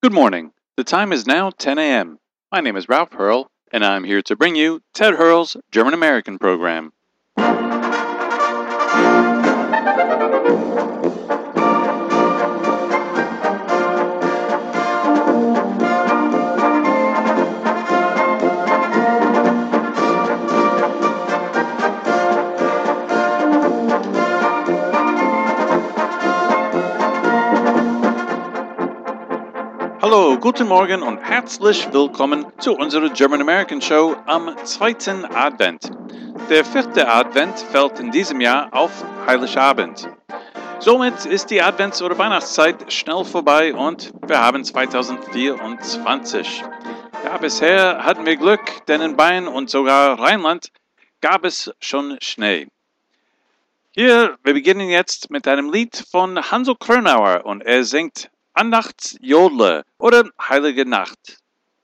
Good morning. The time is now 10 a.m. My name is Ralph Hurl, and I'm here to bring you Ted Hurl's German American program. Hallo, guten Morgen und herzlich willkommen zu unserer German American Show am zweiten Advent. Der vierte Advent fällt in diesem Jahr auf Heiligabend. Somit ist die Advents- oder Weihnachtszeit schnell vorbei und wir haben 2024. Ja, bisher hatten wir Glück, denn in Bayern und sogar Rheinland gab es schon Schnee. Wir beginnen jetzt mit einem Lied von Hansel Kronauer und er singt Andachtsjodle oder Heilige Nacht.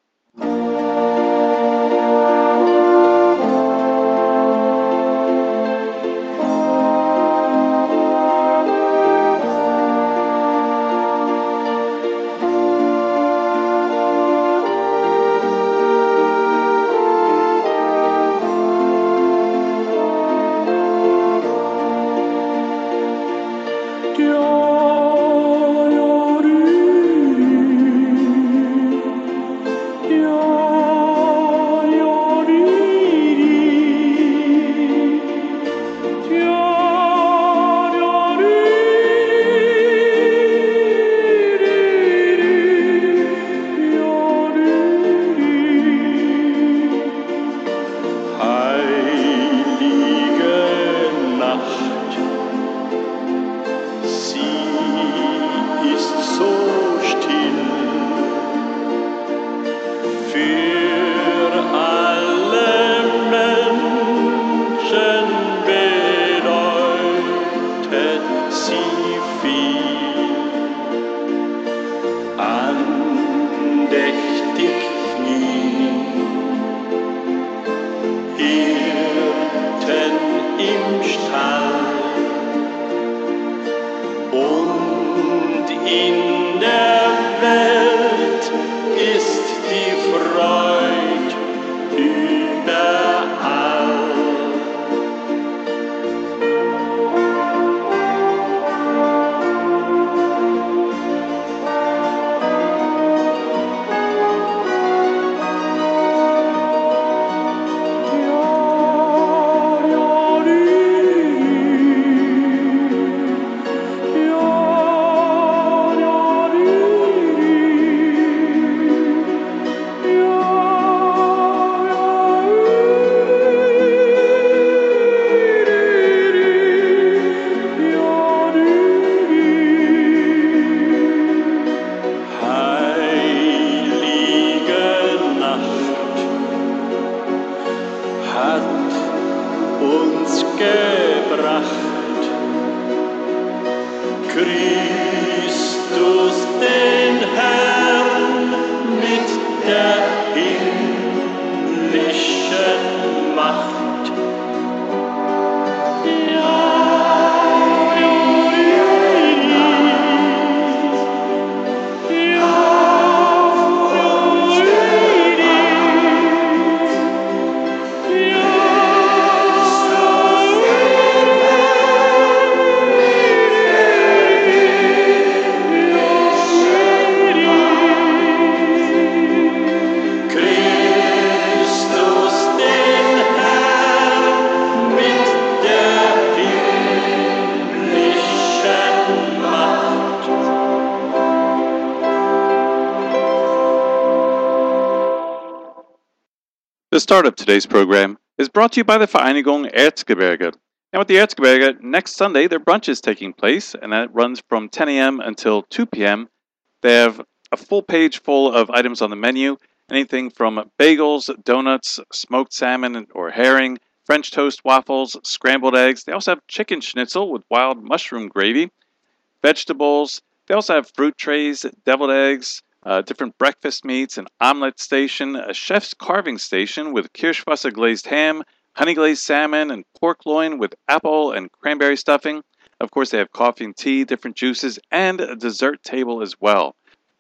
The start of today's program is brought to you by the Vereinigung Erzgebirge. Now at the Erzgebirge, next Sunday their brunch is taking place, and that runs from 10 a.m. until 2 p.m. They have a full page full of items on the menu, anything from bagels, donuts, smoked salmon or herring, French toast waffles, scrambled eggs. They also have chicken schnitzel with wild mushroom gravy, vegetables. They also have fruit trays, deviled eggs, different breakfast meats, an omelet station, a chef's carving station with Kirschwasser glazed ham, honey glazed salmon, and pork loin with apple and cranberry stuffing. Of course, they have coffee and tea, different juices, and a dessert table as well.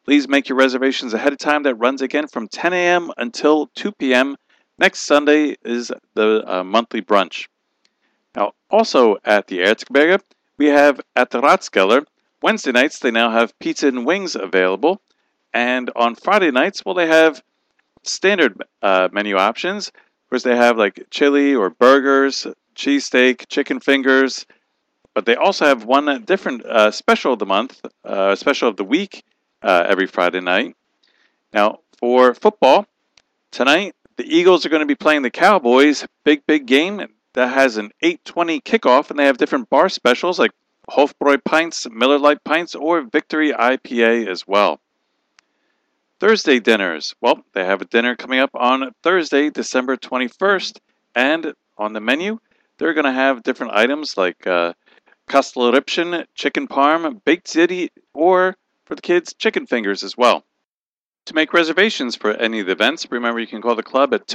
Please make your reservations ahead of time. That runs again from 10 a.m. until 2 p.m. Next Sunday is the monthly brunch. Now, also at the Erzgebirge, we have at the Ratskeller, Wednesday nights they now have pizza and wings available. And on Friday nights, well, they have standard menu options. Of course, they have like chili or burgers, cheesesteak, chicken fingers. But they also have one different special of the month, special of the week, every Friday night. Now, for football, tonight, the Eagles are going to be playing the Cowboys. Big game. That has an 8:20 kickoff, and they have different bar specials like Hofbräu Pints, Miller Lite Pints, or Victory IPA as well. Thursday dinners. Well, they have a dinner coming up on Thursday, December 21st, and on the menu, they're going to have different items like Kastelrippchen, chicken parm, baked ziti, or for the kids, chicken fingers as well. To make reservations for any of the events, remember you can call the club at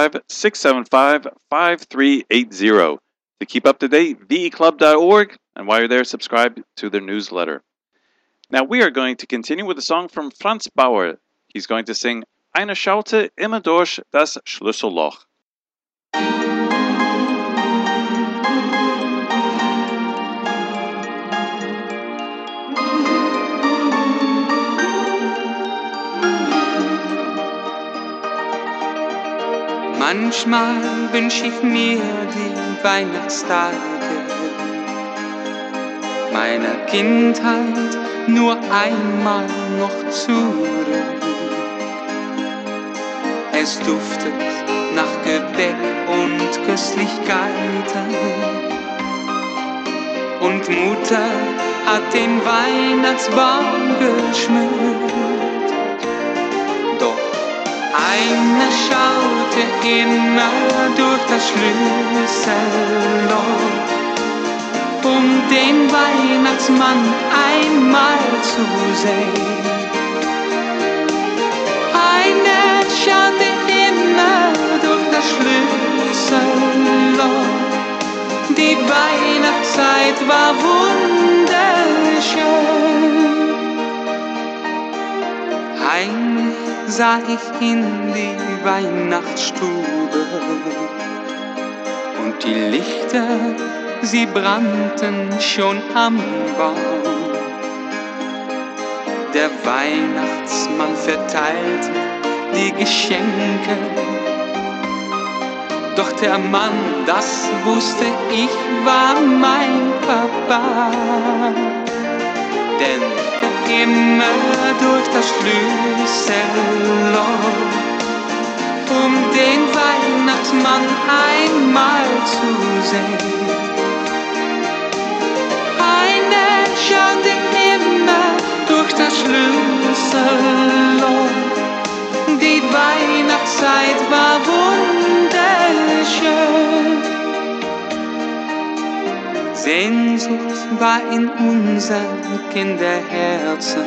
215-675-5380. To keep up to date, veclub.org, and while you're there, subscribe to their newsletter. Now we are going to continue with a song from Franz Bauer. He's going to sing Eine schaute immer durch das Schlüsselloch. Manchmal wünsch ich mir die Weihnachtstage meiner Kindheit nur einmal noch zurück. Es duftet nach Gebäck und Köstlichkeiten und Mutter hat den Weihnachtsbaum geschmückt. Doch eine schaute immer durch das Schlüsselloch, um den Weihnachtsmann einmal zu sehen. Eine schaute immer durch das Schlüsselloch. Die Weihnachtszeit war wunderschön. Heimlich sah ich in die Weihnachtsstube und die Lichter, sie brannten schon am Baum. Der Weihnachtsmann verteilte die Geschenke, doch der Mann, das wusste ich, war mein Papa. Denn immer durch das Schlüsselloch, um den Weihnachtsmann einmal zu sehen. Eine schaute immer durch das Schlüsselloch. Die Weihnachtszeit war wunderschön. Sehnsucht war in unseren Kinderherzen,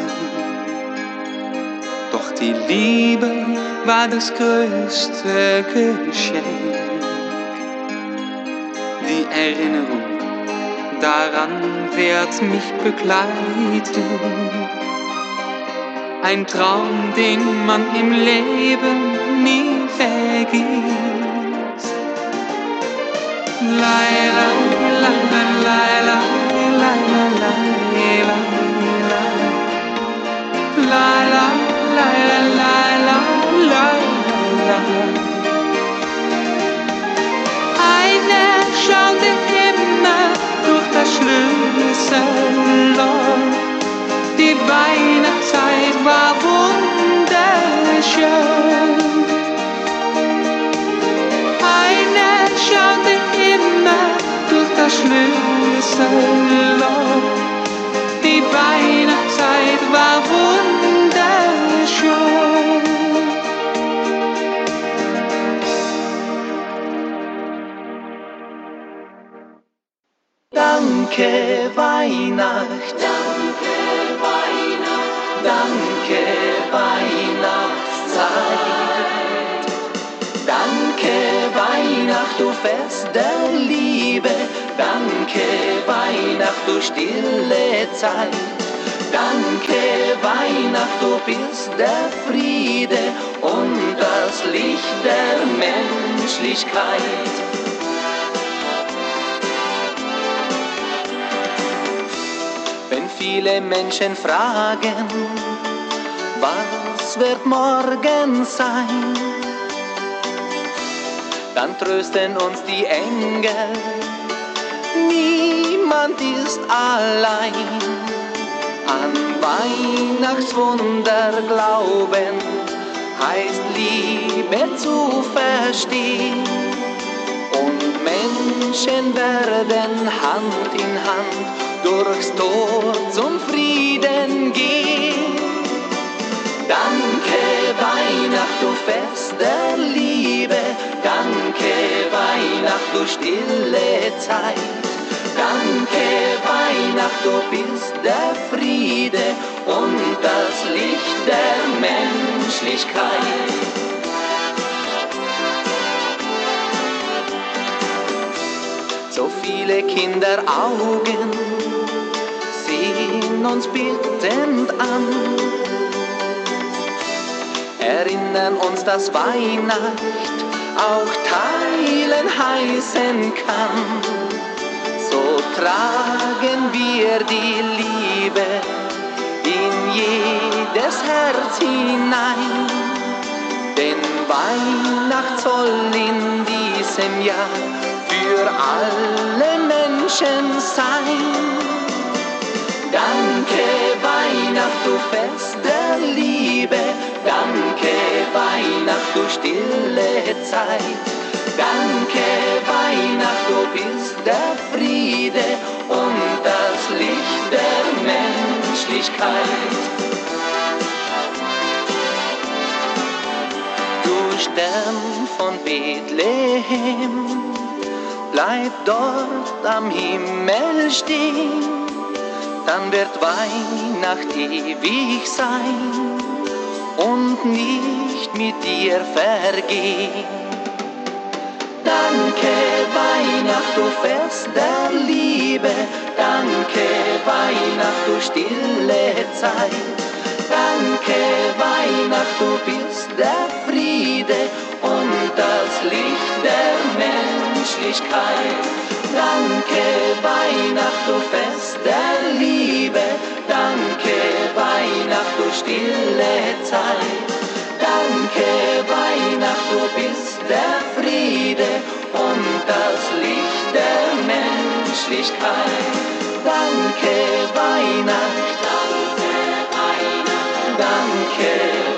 doch die Liebe war das größte Geschenk. Die Erinnerung daran wird mich begleiten. Ein Traum, den man im Leben nie vergisst. Laila, laila, laila, laila, laila, laila, laila, laila, laila. Eine schaute immer durch das Schlüsselloch. Die Weihnachtszeit war wunderschön. Eine schaute immer durch das Schlüsselloch. Die Weihnachtszeit war wunderschön. Danke Weihnacht, danke Weihnacht, danke Weihnachtszeit. Danke Weihnacht, du Fest der Liebe, danke Weihnacht, du stille Zeit. Danke, Weihnacht, du bist der Friede und das Licht der Menschlichkeit. Wenn viele Menschen fragen, was wird morgen sein, dann trösten uns die Engel, niemand ist allein. An Weihnachtswunder glauben, heißt Liebe zu verstehen. Und Menschen werden Hand in Hand durchs Tor zum Frieden gehen. Danke Weihnacht, du Fest der Liebe, danke Weihnacht, du stille Zeit. Danke Weihnacht, du bist der Friede und das Licht der Menschlichkeit. So viele Kinderaugen sehen uns bittend an, erinnern uns, dass Weihnacht auch teilen heißen kann. So tragen wir die Liebe in jedes Herz hinein, denn Weihnacht soll in diesem Jahr für alle Menschen sein. Danke Weihnacht, du Fest der Liebe, danke Weihnacht, du stille Zeit. Danke Weihnacht, du bist der Friede und das Licht der Menschlichkeit. Du Stern von Bethlehem, bleib dort am Himmel stehen, dann wird Weihnacht ewig sein und nicht mit dir vergehen. Danke Weihnacht, du Fest der Liebe, danke Weihnacht, du stille Zeit. Danke Weihnacht, du bist der Friede und das Licht der Menschlichkeit. Danke Weihnacht, du Fest der Liebe, danke Weihnacht, du stille Zeit. Danke Weihnacht, du bist der Friede und das Licht der Menschlichkeit. Danke Weihnacht, danke Weihnacht, danke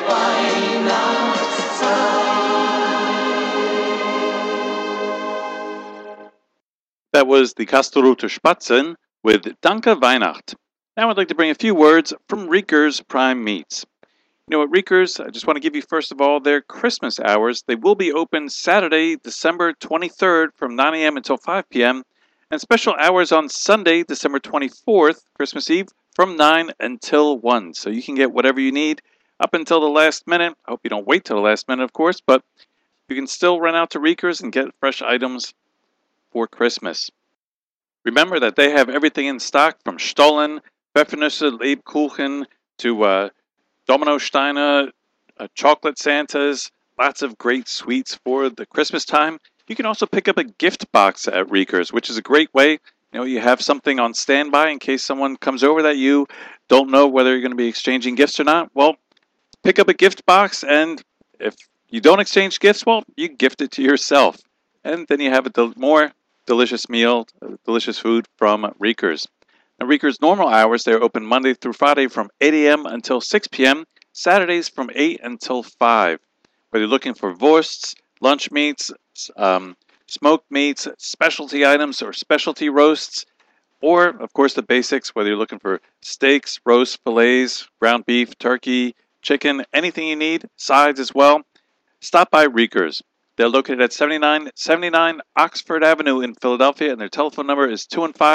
Weihnachtszeit. That was the Kastelruther Spatzen with Danke Weihnacht. Now I'd like to bring a few words from Rieker's Prime Meats. You know, at Rieker's, I just want to give you, first of all, their Christmas hours. They will be open Saturday, December 23rd from 9 a.m. until 5 p.m. and special hours on Sunday, December 24th, Christmas Eve, from 9 until 1. So you can get whatever you need up until the last minute. I hope you don't wait till the last minute, of course, but you can still run out to Rieker's and get fresh items for Christmas. Remember that they have everything in stock from Stollen, Pfeffernusse, Lebkuchen, to Dominosteine, chocolate Santas, lots of great sweets for the Christmas time. You can also pick up a gift box at Rieker's, which is a great way. You know, you have something on standby in case someone comes over that you don't know whether you're going to be exchanging gifts or not. Well, pick up a gift box, and if you don't exchange gifts, well, you gift it to yourself. And then you have a more delicious meal, delicious food from Rieker's. Now, Rieker's normal hours, they're open Monday through Friday from 8 a.m. until 6 p.m., Saturdays from 8 until 5. Whether you're looking for wursts, lunch meats, smoked meats, specialty items, or specialty roasts, or, of course, the basics, whether you're looking for steaks, roasts, fillets, ground beef, turkey, chicken, anything you need, sides as well, stop by Rieker's. They're located at 7979 Oxford Avenue in Philadelphia, and their telephone number is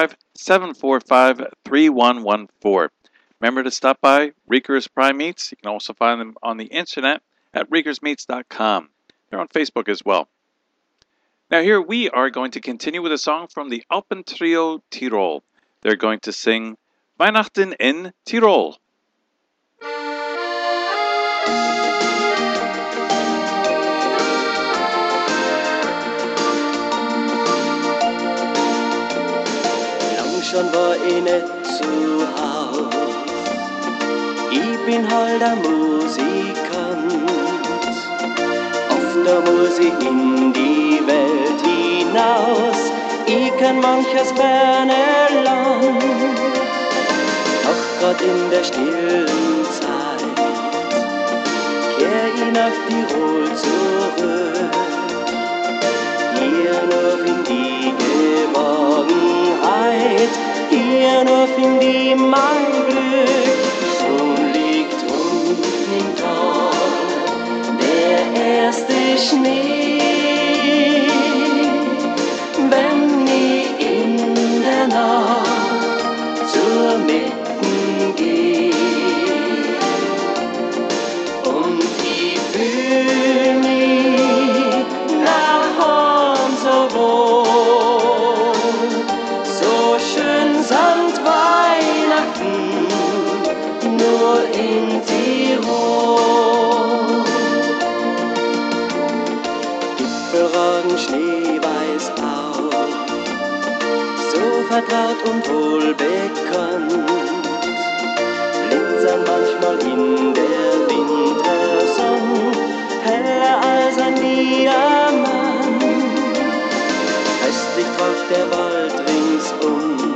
215-745-3114. Remember to stop by Rieker's Prime Meats. You can also find them on the internet at riekersmeats.com. They're on Facebook as well. Now here we are going to continue with a song from the Alpentrio Tirol. They're going to sing Weihnachten in Tirol. Lang schon war ich nicht zu Haus, ich bin halt ein Musikant. Oft da muss ich in die Welt hinaus, ich kann manches ferne Land. Doch grad in der stillen Zeit kehr ich nach Tirol zurück. Hier nur in die Geborgenheit, hier nur find ich mein Glück. Schon liegt unten im Tal der erste Schnee. Wenn ich in der Nacht zur Mitten geh und ich fühl mich nach Hause so wohl, so schön sanft Weihnachten nur in Tirol. Gipfelragen schneeweiß auf, so vertraut und wohlbekannt, glitzern manchmal in der Wintersonne, heller als ein Diamant. Festlich trauft der Wald ringsum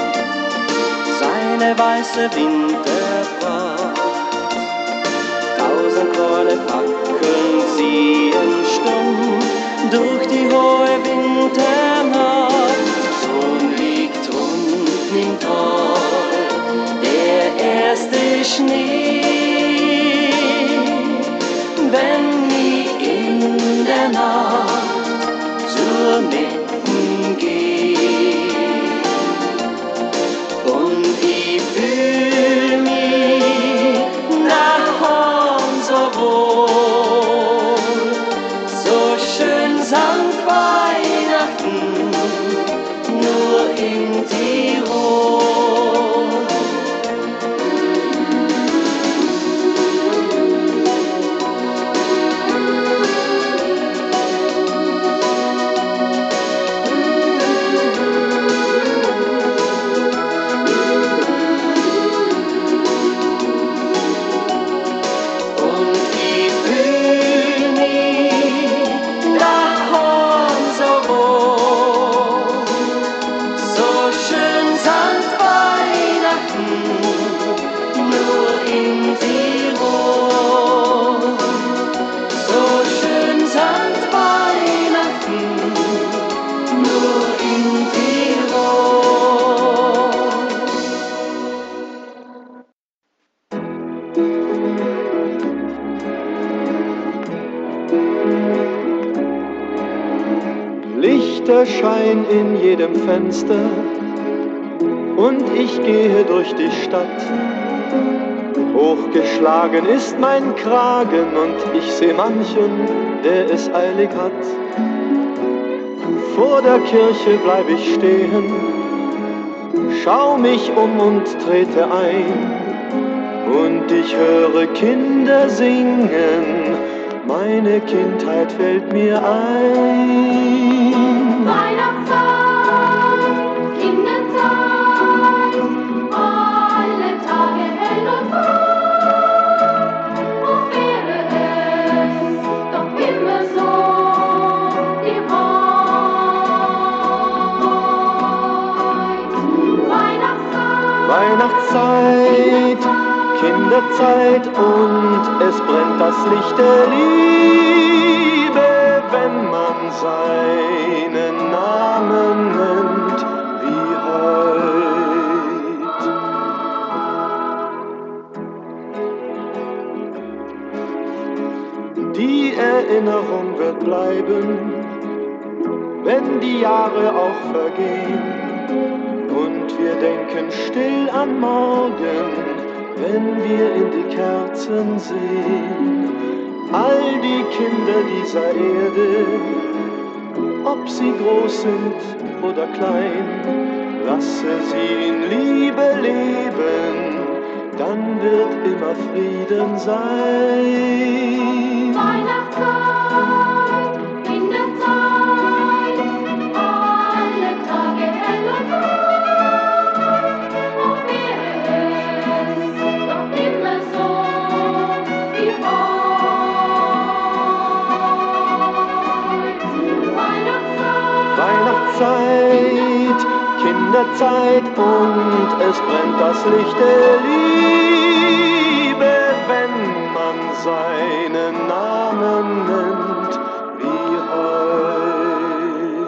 seine weiße Winterpracht. 1000 kleine Fackeln ziehen stumm durch die hohe Winternacht. Schon liegt unten im Tal der erste Schnee. Wenn ich in der Nacht zur Mitten geh und ich fühl mich nach Hause so wohl, so schön sanft Weihnachten nur in Tirol. Und ich fühl mich nach Hause so wohl, so schön sanft Weihnachten nur in Tirol. So schön sanft Weihnachten nur in Tirol. Lichterschein in jedem Fenster und ich gehe durch die Stadt. Hochgeschlagen ist mein Kragen und ich seh manchen, der es eilig hat. Vor der Kirche bleib ich stehen, schau mich um und trete ein. Und ich höre Kinder singen, meine Kindheit fällt mir ein. Weihnachtszeit, Kinderzeit, alle Tage hell und frei. Wo wäre es doch immer so die Wahrheit. Weihnachtszeit, Kinderzeit und es brennt das Licht der Liebe, wenn man seinen Namen nennt wie heut. Die Erinnerung wird bleiben, wenn die Jahre auch vergehen. Und wir denken still an morgen, wenn wir in die Kerzen sehen. All die Kinder dieser Erde, ob sie groß sind oder klein, Lasse sie in Liebe leben, dann wird immer Frieden sein. Weihnachtszeit, Kinderzeit, alle Tage hell und frei. Auch wäre es doch immer so wie heute. Weihnachtszeit, Kinderzeit und es brennt das Licht der Liebe, wenn man seinen Namen nennt wie heut.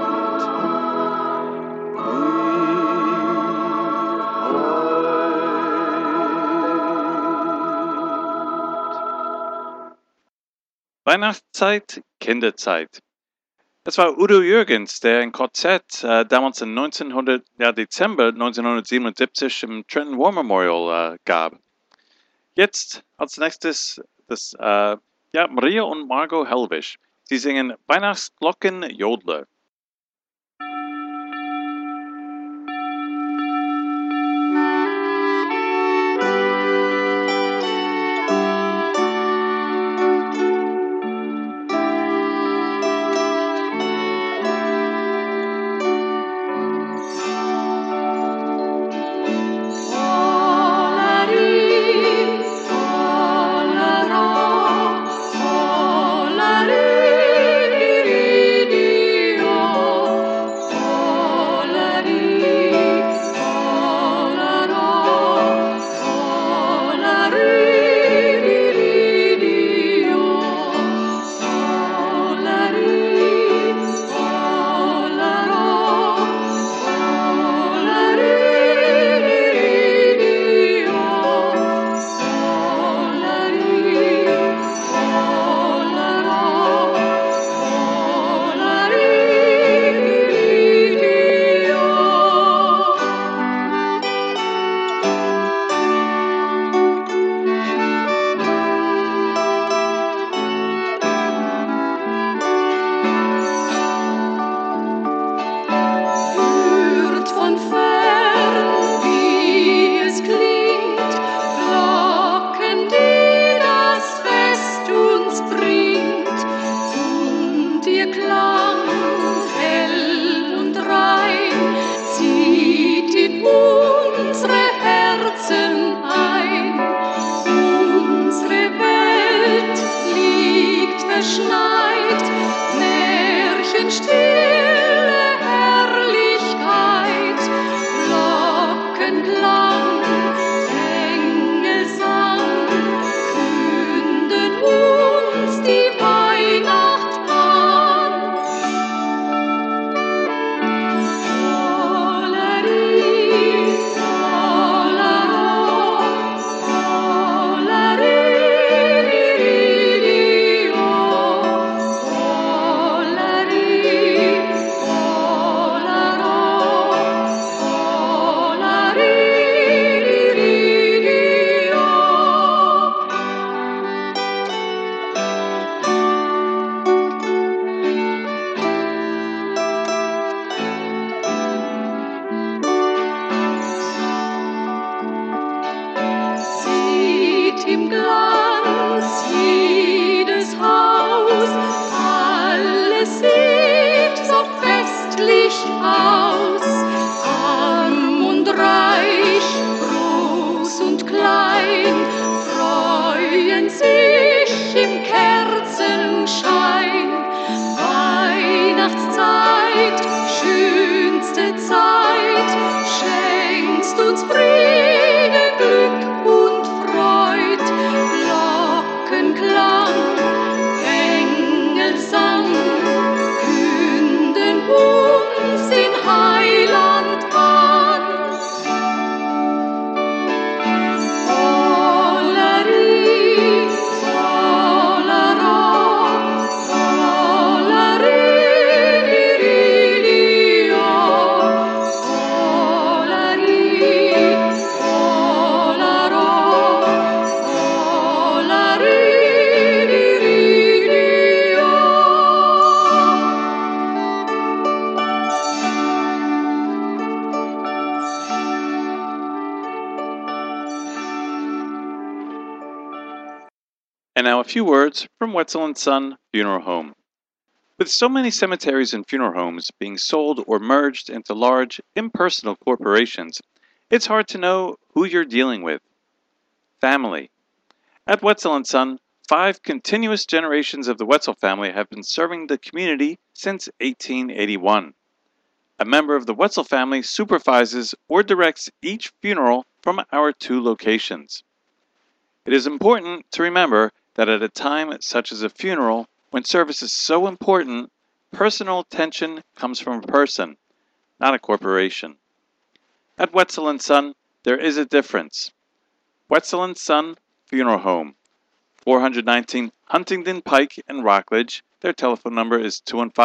Weihnachtszeit, Kinderzeit. Das war Udo Jürgens, der ein Konzert damals im Dezember 1977 im Trenton War Memorial gab. Jetzt als nächstes Maria und Margot Helwisch. Sie singen Weihnachtsglocken Jodler. Di And now a few words from Wetzel & Son Funeral Home. With so many cemeteries and funeral homes being sold or merged into large, impersonal corporations, it's hard to know who you're dealing with. Family. At Wetzel & Son, 5 continuous generations of the Wetzel family have been serving the community since 1881. A member of the Wetzel family supervises or directs each funeral from our 2 locations. It is important to remember that at a time such as a funeral, when service is so important, personal attention comes from a person, not a corporation. At Wetzel & Son, there is a difference. Wetzel & Son Funeral Home, 419 Huntington Pike in Rockledge. Their telephone number is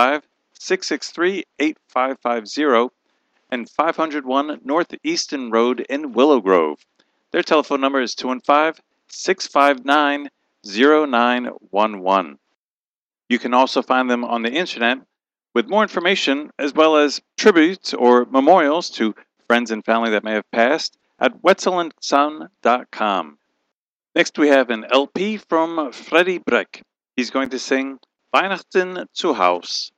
215-663-8550, and 501 North Easton Road in Willow Grove. Their telephone number is 215-659-0911. You can also find them on the internet with more information as well as tributes or memorials to friends and family that may have passed at wetzelandson.com. Next we have an LP from Freddie Breck. He's going to sing Weihnachten zu Haus.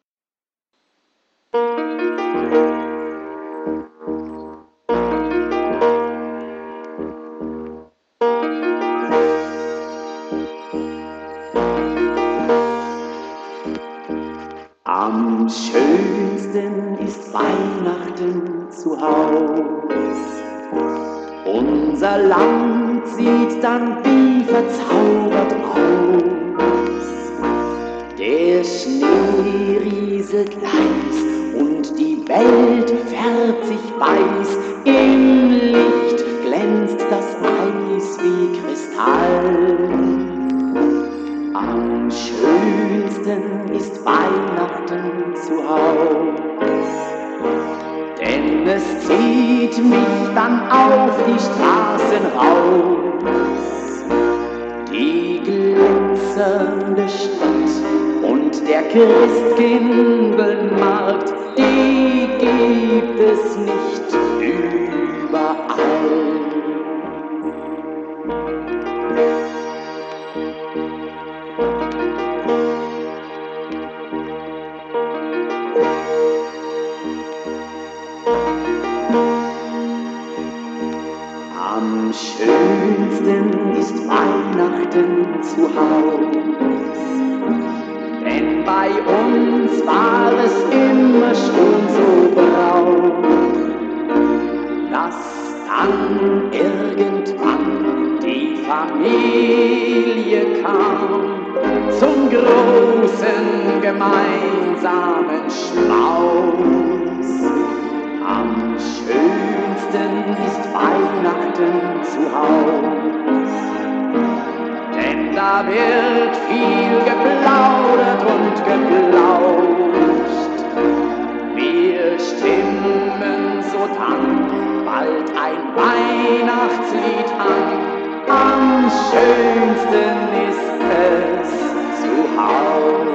Am schönsten ist Weihnachten zu Haus. Unser Land sieht dann wie verzaubert aus. Der Schnee rieselt leis und die Welt färbt sich weiß. Im Licht glänzt das Eis wie Kristall. Am schönsten ist Weihnachten zu Haus, denn es zieht mich dann auf die Straßen raus. Die glitzernde Stadt und der Christkindlmarkt, die gibt es nicht überall. Am schönsten ist Weihnachten zu Haus, denn bei uns war es immer schon so braun, dass dann irgendwann die Familie kam zum großen gemeinsamen Schmaus. Am schönsten ist Weihnachten zu Haus, denn da wird viel geplaudert und geplauscht. Wir stimmen so dann bald ein Weihnachtslied an. Am schönsten ist es zu Haus.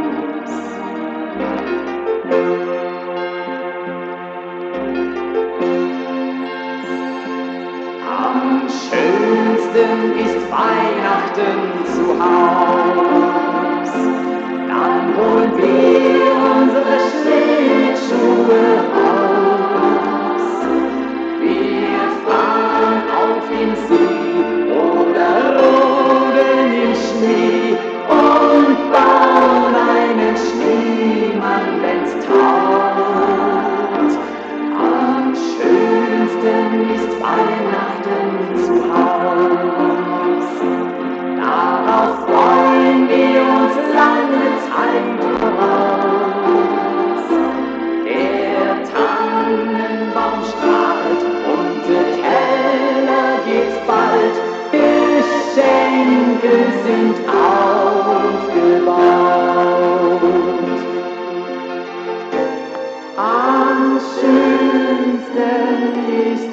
Am schönsten ist Weihnachten zu Haus. Dann holen wir unsere Schlittschuhe aus. Wir fahren auf den See oder rodeln im Schnee und bauen einen Schneemann, wenn's taut. Am schönsten ist Weihnachten zu Haus. Darauf freuen wir uns lange Zeit voraus. Der Tannenbaum strahlt und der Keller geht bald. Geschenke sind aufgebaut. Am schönsten ist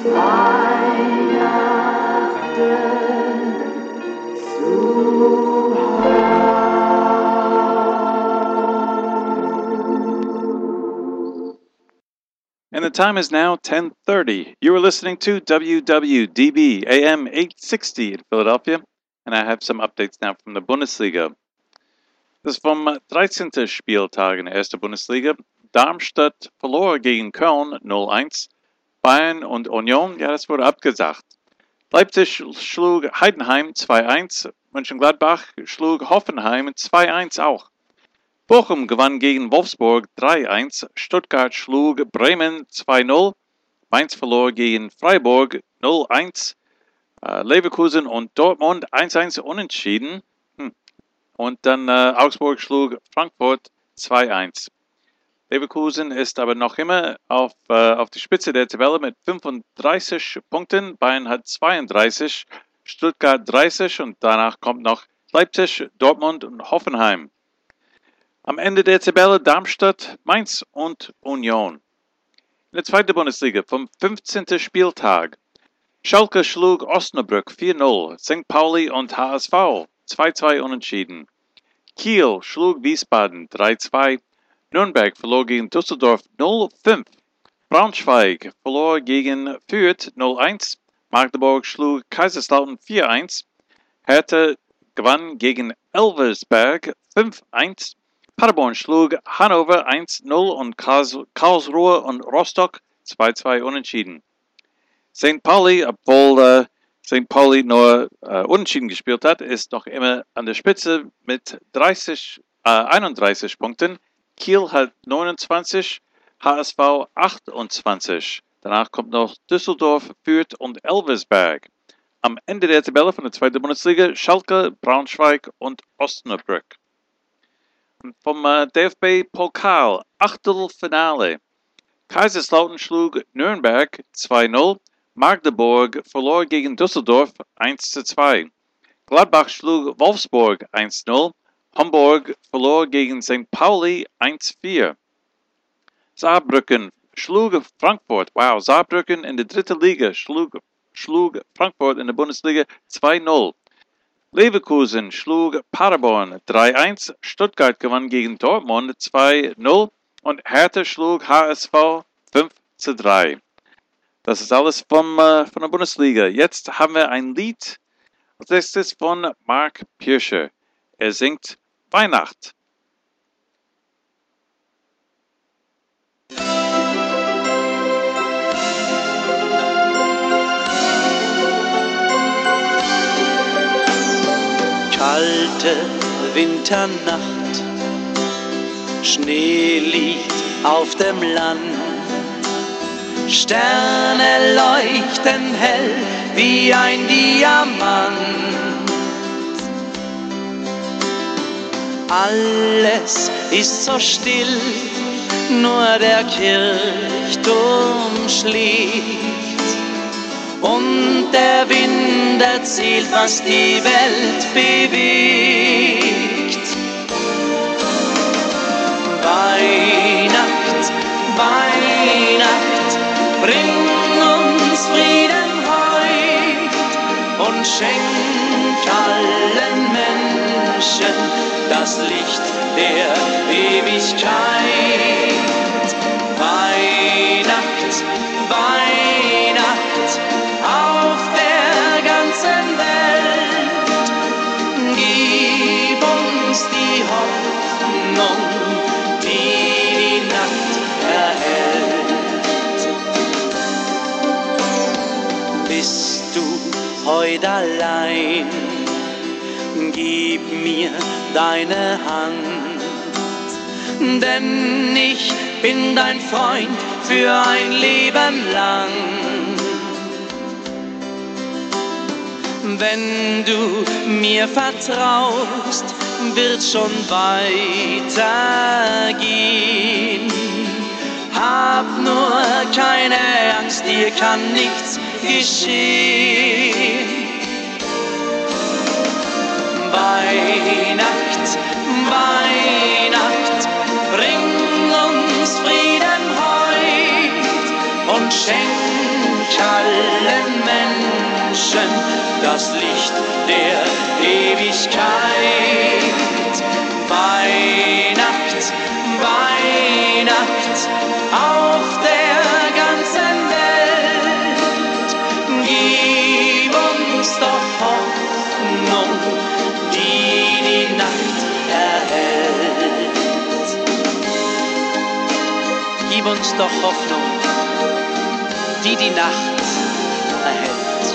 Weihnachten zu Haus. And the time is now 10:30. You are listening to WWDB AM 860 in Philadelphia And I have some updates now from the Bundesliga. Das ist vom 13. Spieltag in der ersten Bundesliga. Darmstadt verlor gegen Köln 0-1. Bayern und Union, ja, das wurde abgesagt. Leipzig schlug Heidenheim 2-1. Mönchengladbach schlug Hoffenheim 2-1 auch. Bochum gewann gegen Wolfsburg 3-1. Stuttgart schlug Bremen 2-0. Mainz verlor gegen Freiburg 0-1. Leverkusen und Dortmund 1-1 unentschieden. Und dann Augsburg schlug Frankfurt 2-1. Leverkusen ist aber noch immer auf die Spitze der Tabelle mit 35 Punkten. Bayern hat 32, Stuttgart 30 und danach kommt noch Leipzig, Dortmund und Hoffenheim. Am Ende der Tabelle Darmstadt, Mainz und Union. In der zweiten Bundesliga vom 15. Spieltag. Schalke schlug Osnabrück 4-0, St. Pauli und HSV 2-2 unentschieden. Kiel schlug Wiesbaden 3-2, Nürnberg verlor gegen Düsseldorf 0-5, Braunschweig verlor gegen Fürth 0-1, Magdeburg schlug Kaiserslautern 4-1, Hertha gewann gegen Elversberg 5-1, Paderborn schlug Hannover 1-0 und Karlsruhe und Rostock 2-2 unentschieden. St. Pauli, obwohl St. Pauli nur unentschieden gespielt hat, ist noch immer an der Spitze mit 31 Punkten. Kiel hat 29, HSV 28. Danach kommt noch Düsseldorf, Fürth und Elversberg. Am Ende der Tabelle von der zweiten Bundesliga Schalke, Braunschweig und Osnabrück. Und vom DFB-Pokal Achtelfinale. Kaiserslautern schlug Nürnberg 2-0. Magdeburg verlor gegen Düsseldorf 1-2. Gladbach schlug Wolfsburg 1-0. Hamburg verlor gegen St. Pauli 1-4. Saarbrücken schlug Frankfurt. Wow, Saarbrücken in der dritten Liga schlug Frankfurt in der Bundesliga 2-0. Leverkusen schlug Paderborn 3-1. Stuttgart gewann gegen Dortmund 2-0. Und Hertha schlug HSV 5-3. Das ist alles von der Bundesliga. Jetzt haben wir ein Lied. Das ist von Mark Pirscher. Er singt Weihnacht. Kalte Winternacht, Schnee liegt auf dem Land. Sterne leuchten hell wie ein Diamant. Alles ist so still, nur der Kirchturm schlägt. Und der Wind erzählt, was die Welt bewegt. Weihnacht, Weihnacht, bring uns Frieden heut und schenk allen Menschen das Licht der Ewigkeit. Weihnacht, Weihnacht auf der ganzen Welt. Gib uns die Hoffnung, die Nacht erhält. Bist du heut allein? Gib mir deine Hand, denn ich bin dein Freund für ein Leben lang. Wenn du mir vertraust, wird schon weitergehen. Hab nur keine Angst, dir kann nichts geschehen. Weihnacht, Weihnacht, bring uns Frieden heut und schenk allen Menschen das Licht der Ewigkeit. Weihnacht, Weihnacht auf der ganzen Welt. Gib uns doch Hoffnung, gibt's doch Hoffnung, die die Nacht erhält.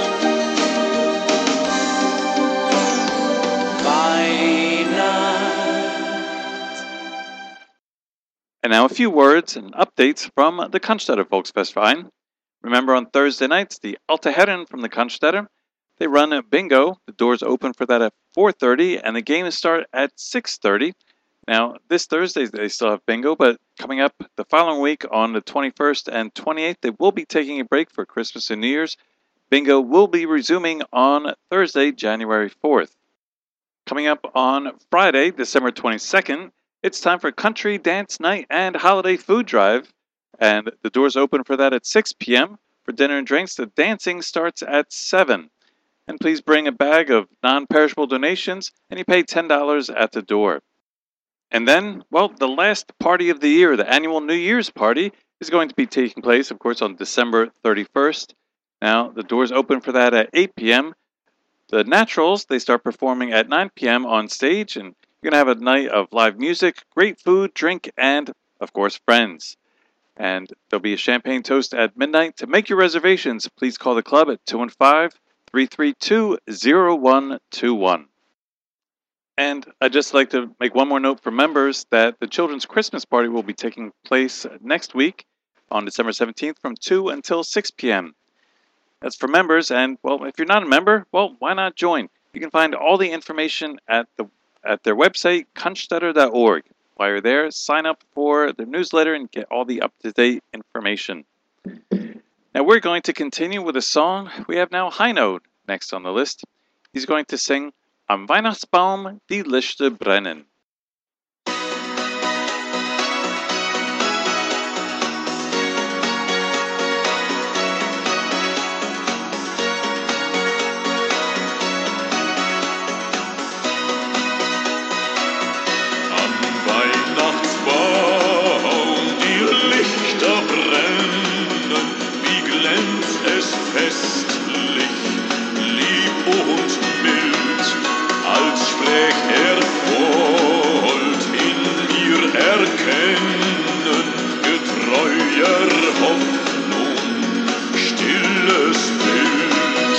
Weihnacht. And now a few words and updates from the Cannstatter Volksfestverein. Remember on Thursday nights, the Alte Herren from the Cannstatter, they run a bingo. The doors open for that at 4:30 and the games start at 6:30. Now, this Thursday they still have bingo, but coming up the following week on the 21st and 28th, they will be taking a break for Christmas and New Year's. Bingo will be resuming on Thursday, January 4th. Coming up on Friday, December 22nd, it's time for Country Dance Night and Holiday Food Drive. And the doors open for that at 6 p.m. For dinner and drinks, the dancing starts at 7. And please bring a bag of non-perishable donations, and you pay $10 at the door. And then, well, the last party of the year, the annual New Year's party, is going to be taking place, of course, on December 31st. Now, the doors open for that at 8 p.m. The Naturals, they start performing at 9 p.m. on stage, and you're going to have a night of live music, great food, drink, and, of course, friends. And there'll be a champagne toast at midnight. To make your reservations, please call the club at 215-332-0121. And I'd just like to make one more note for members that the Children's Christmas Party will be taking place next week on December 17th from 2 until 6 p.m. That's for members, and, well, if you're not a member, well, why not join? You can find all the information at their website, cannstatter.org. While you're there, sign up for their newsletter and get all the up-to-date information. Now we're going to continue with a song. We have now Heino next on the list. He's going to sing Am Weihnachtsbaum die Lichter brennen. Festlich, lieb und mild, als sprech voll in mir erkennen, getreuer Hoffnung, stilles Bild.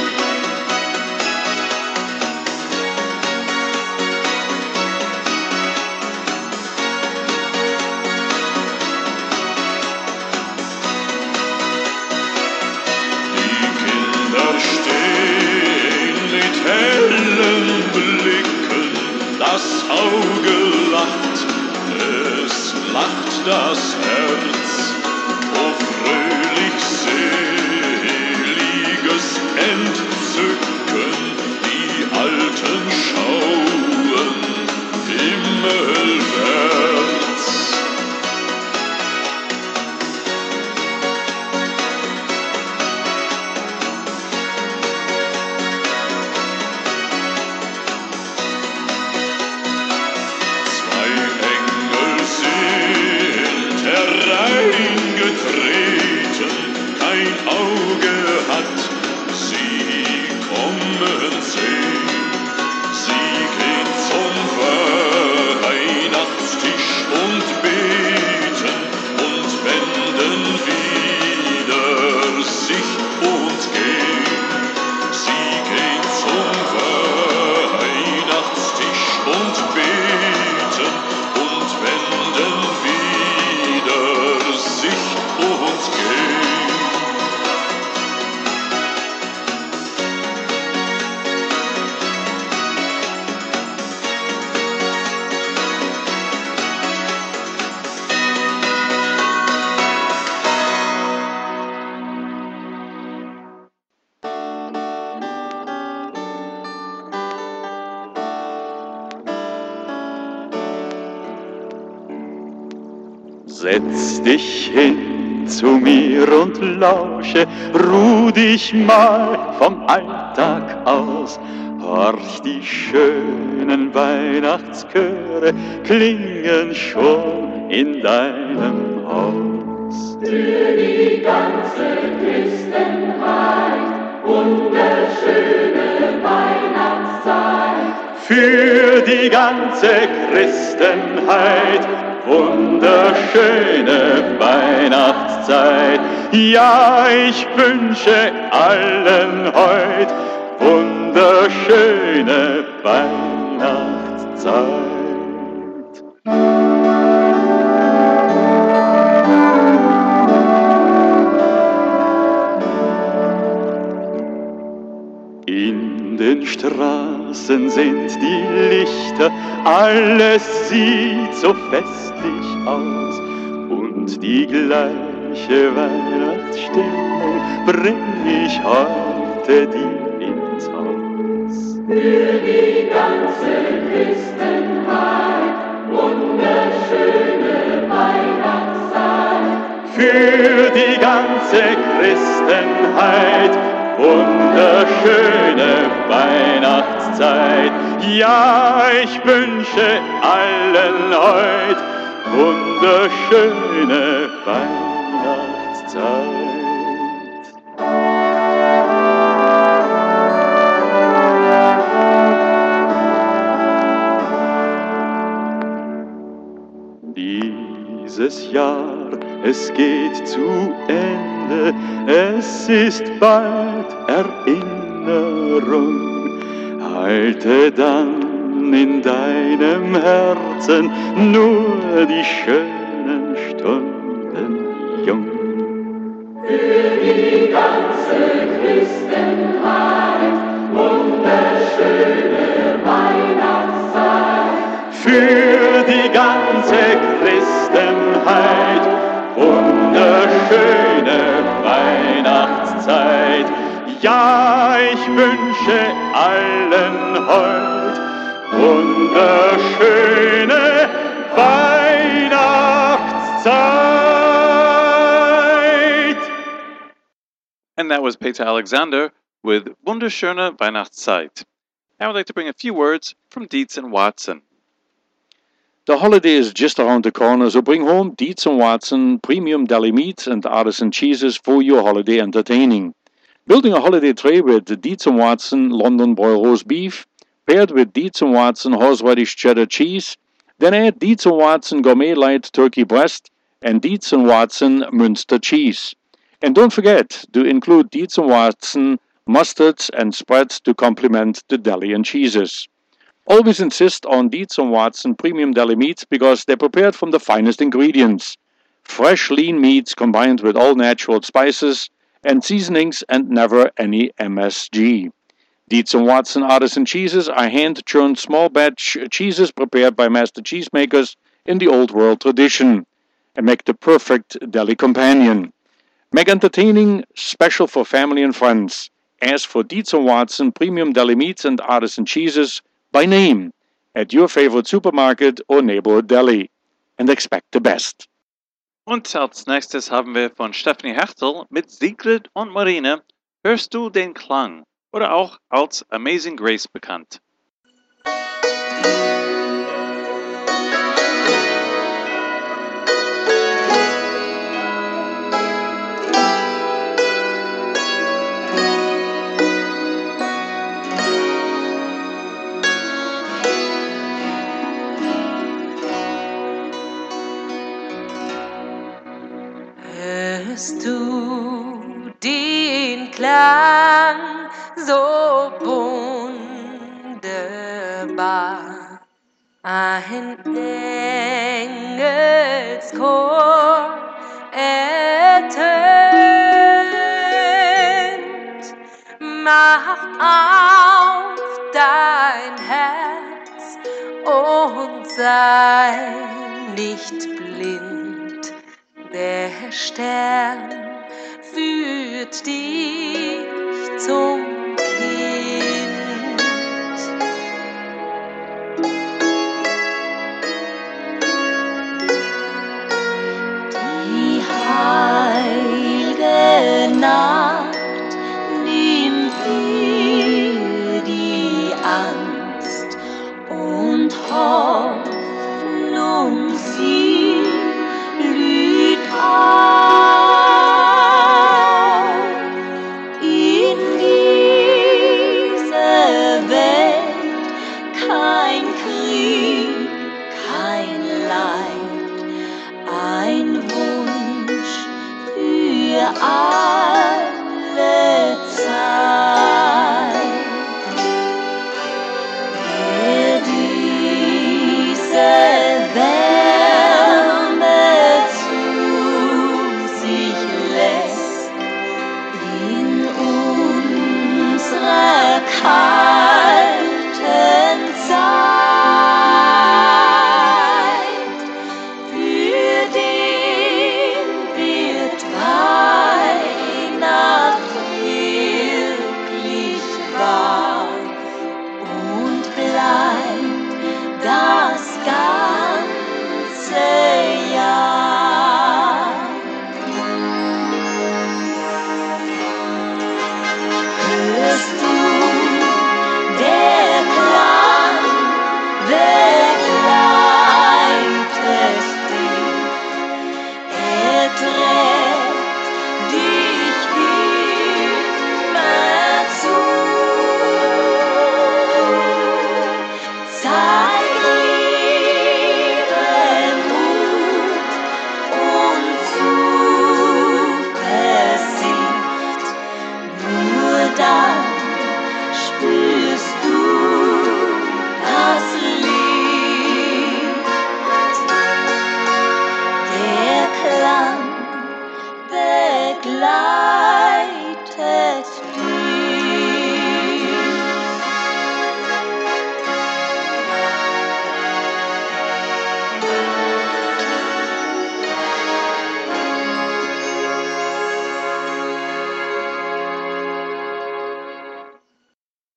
Das Auge lacht, es lacht das Herz, o fröhlich seliges Entzücken, die Alten schauen himmelwärts. Eingetreten, kein Auge hat sie kommen sehen. Sie gehen zum Weihnachtstisch und beten und wenden wieder sich und gehen. Sie gehen zum Weihnachtstisch und beten und wenden wieder sich und gehen. Setz dich hin zu mir und lausche, ruh dich mal vom Alltag aus. Horch, die schönen Weihnachtschöre klingen schon in deinem Haus. Für die ganze Christenheit, wunderschöne Weihnachtszeit. Für die ganze Christenheit, wunderschöne Weihnachtszeit. Ja, ich wünsche allen heut wunderschöne Weihnachtszeit. In den Straßen sind die Lichter, alles sieht so festlich aus und die gleiche Weihnachtsstimmung bring ich heute dir ins Haus. Für die ganze Christenheit wunderschöne Weihnachtszeit. Für die ganze Christenheit wunderschöne Weihnachtszeit. Ja, ich wünsche allen heut wunderschöne Weihnachtszeit. Dieses Jahr, es geht zu Ende, es ist bald Erinnerung. Halte dann in deinem Herzen nur die schönen Stunden jung. Für die ganze Christenheit wunderschöne Weihnachtszeit. Für die ganze Christenheit wunderschöne Weihnachtszeit. Ja, ich wünsche allen heut wunderschöne Weihnachtszeit. And that was Peter Alexander with Wunderschöne Weihnachtszeit. Now I'd like to bring a few words from Dietz and Watson. The holiday is just around the corner, so bring home Dietz & Watson premium deli meats and artisan cheeses for your holiday entertaining. Building a holiday tray with Dietz & Watson London boiled roast beef, paired with Dietz & Watson horseradish cheddar cheese, then add Dietz & Watson gourmet light turkey breast and Dietz & Watson Münster cheese. And don't forget to include Dietz & Watson mustards and spreads to complement the deli and cheeses. Always insist on Dietz & Watson premium deli meats because they're prepared from the finest ingredients. Fresh, lean meats combined with all natural spices and seasonings and never any MSG. Dietz & Watson artisan cheeses are hand-churned small batch cheeses prepared by master cheesemakers in the old world tradition and make the perfect deli companion. Make entertaining special for family and friends. Ask for Dietz & Watson premium deli meats and artisan cheeses by name at your favorite supermarket or neighborhood deli and expect the best. Und als nächstes haben wir von Stephanie Hertel mit Sigrid und Marine Hörst du den Klang oder auch als Amazing Grace bekannt. Hörst du den Klang so wunderbar? Ein Engelschor ertönt, mach auf dein Herz und sei nicht blind. Der Stern führt dich zum Kind. Die heilige Nacht nimmt dir die Angst und Hoffnung sie blüht auf. In dieser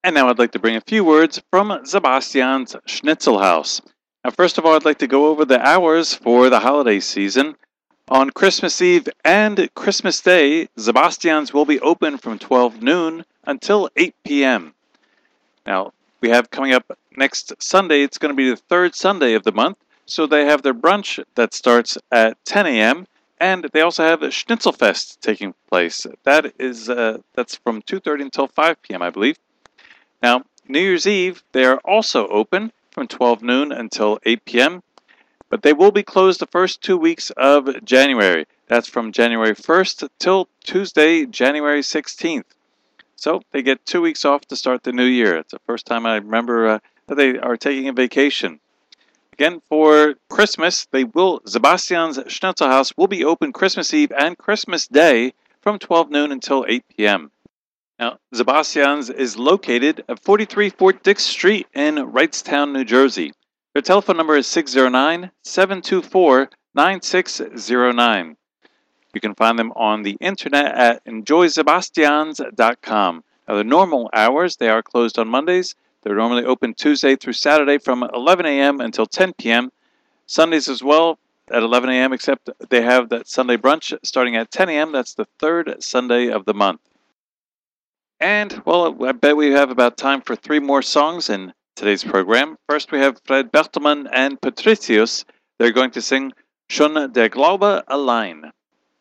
And now I'd like to bring a few words from Sebastian's Schnitzel House. Now, first of all, I'd like to go over the hours for the holiday season. On Christmas Eve and Christmas Day, Sebastian's will be open from 12 noon until 8 p.m. Now, we have coming up next Sunday, it's going to be the third Sunday of the month, so they have their brunch that starts at 10 a.m., and they also have a Schnitzelfest taking place. That's from 2:30 until 5 p.m., I believe. Now, New Year's Eve, they are also open from 12 noon until 8 p.m., but they will be closed the first 2 weeks of January. That's from January 1st till Tuesday, January 16th. So they get 2 weeks off to start the new year. It's the first time I remember that they are taking a vacation. Again, for Christmas, Sebastian's Schnitzel House will be open Christmas Eve and Christmas Day from 12 noon until 8 p.m. Now, Sebastian's is located at 43 Fort Dix Street in Wrightstown, New Jersey. Their telephone number is 609-724-9609. You can find them on the internet at enjoysebastians.com. Now, the normal hours, they are closed on Mondays. They're normally open Tuesday through Saturday from 11 a.m. until 10 p.m. Sundays as well at 11 a.m., except they have that Sunday brunch starting at 10 a.m. That's the third Sunday of the month. And, well, I bet we have about time for 3 more songs in today's program. First, we have Fred Bertelmann and Patricius. They're going to sing Schon der Glaube allein.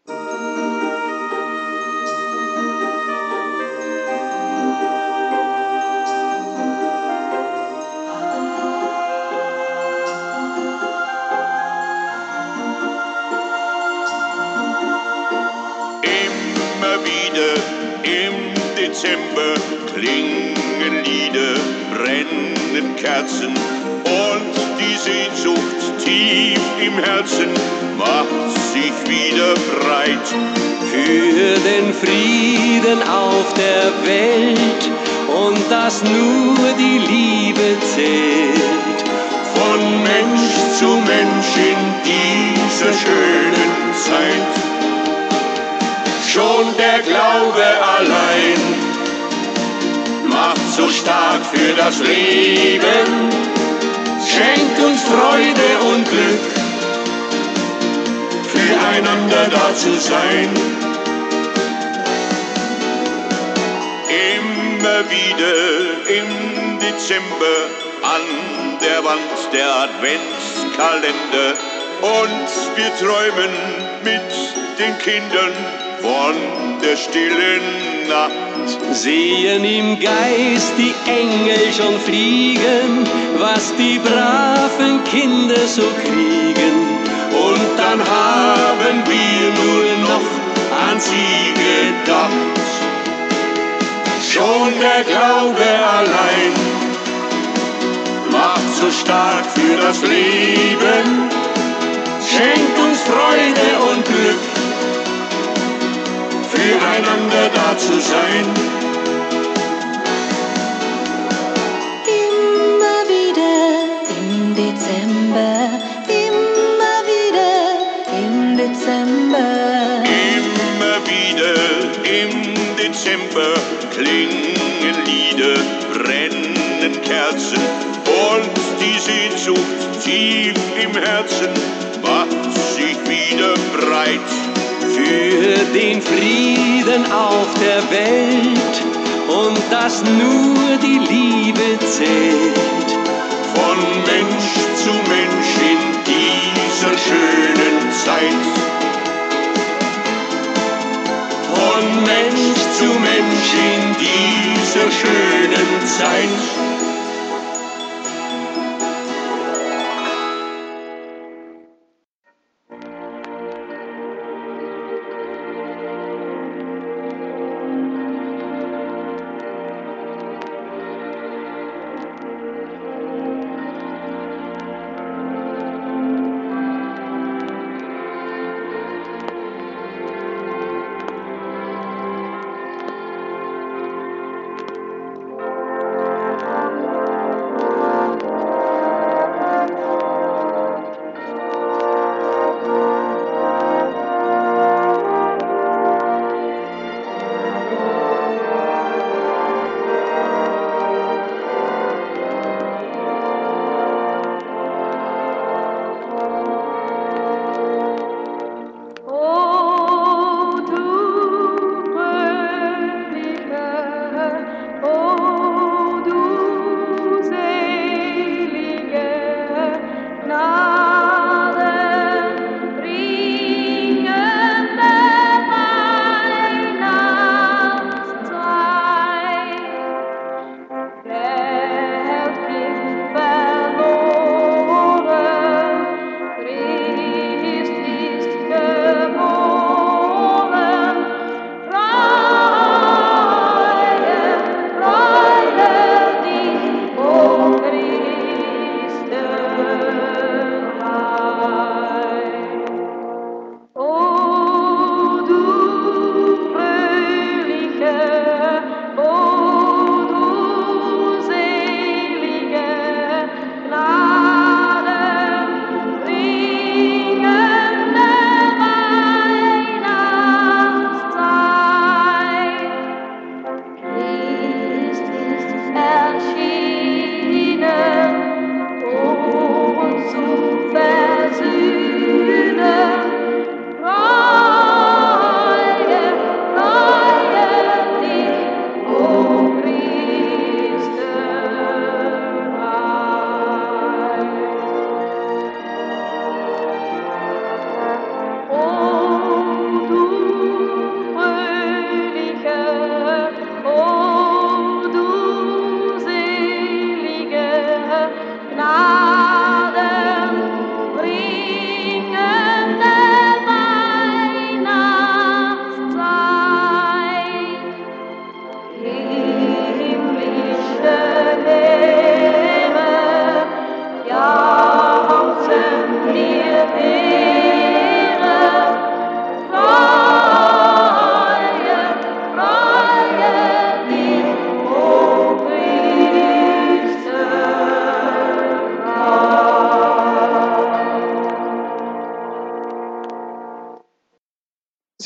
Dezember klingen Lieder, brennen Kerzen und die Sehnsucht tief im Herzen macht sich wieder breit. Für den Frieden auf der Welt und dass nur die Liebe zählt. Von Mensch zu Mensch in dieser schönen Zeit. Schon der Glaube allein macht so stark für das Leben, schenkt uns Freude und Glück, füreinander da zu sein. Immer wieder im Dezember an der Wand der Adventskalender und wir träumen mit den Kindern von der stillen Nacht. Sehen im Geist die Engel schon fliegen, was die braven Kinder so kriegen. Und dann haben wir nur noch an sie gedacht. Schon der Glaube allein macht so stark für das Leben, schenkt uns Freude und Glück, füreinander da zu sein. Immer wieder im Dezember, immer wieder im Dezember. Immer wieder im Dezember klingen Lieder, brennen Kerzen und die Sehnsucht tief im Herzen macht sich wieder breit. Für den Frieden auf der Welt und dass nur die Liebe zählt. Von Mensch zu Mensch in dieser schönen Zeit. Von Mensch zu Mensch in dieser schönen Zeit.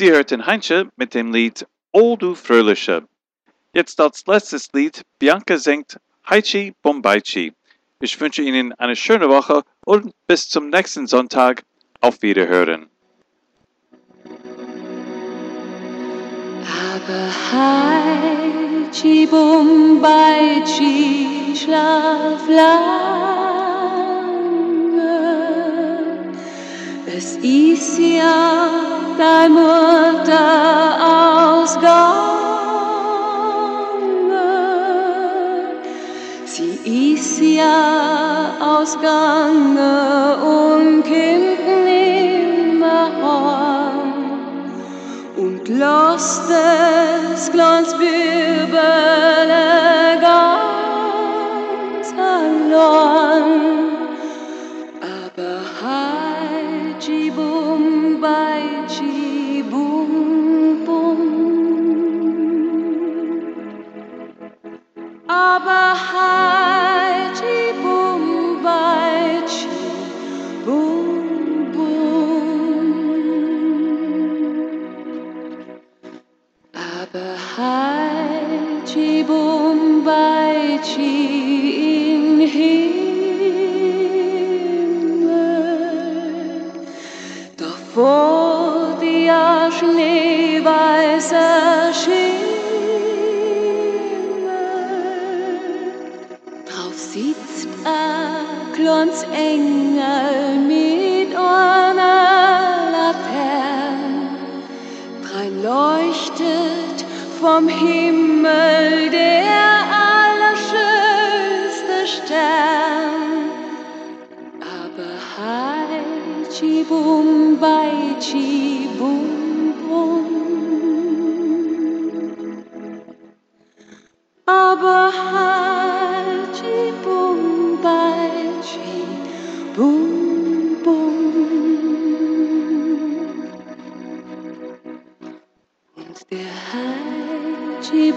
Sie hörten Heinche mit dem Lied O du Fröhliche. Jetzt als letztes Lied Bianca singt Heichi Bombaichi. Ich wünsche Ihnen eine schöne Woche und bis zum nächsten Sonntag. Auf Wiederhören. Aber Heichi Bombaichi, schlaf lange. Es ist ja dein Mutter ausgange. Sie ist ja ausgange und kommt nimmer heim. Und lasst es Glanzbürbele ganz allein. Aber Heichi Bombaichi Bum Bum. Aber Heichi Bombaichi Bum Bum. Aber Heichi Bombaichi im Himmel, doch vor dir schneeweißer Schimmel, drauf sitzt ein kleines Engel mit einer Laterne, drein leuchtet vom Himmel der allerschönste Stern. Aber Heichi Bombaichi Bum Bum. Aber Heichi Bombaichi Bum Bum. Und der Heichi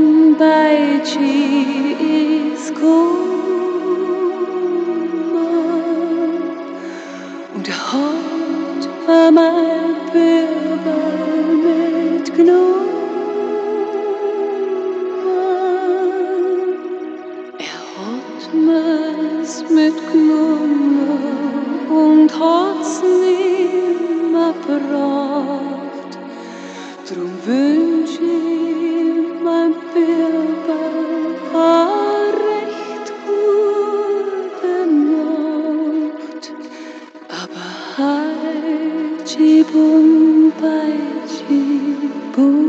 Bombaichi ist gekommen. Und heute war mein Bürger mitgenommen. Er hat mir's mitgenommen und hat's nimmer gebracht. Drum wünsch ich mein Bürger a recht gute Nacht. Aber Heichi Bombaichi Bum.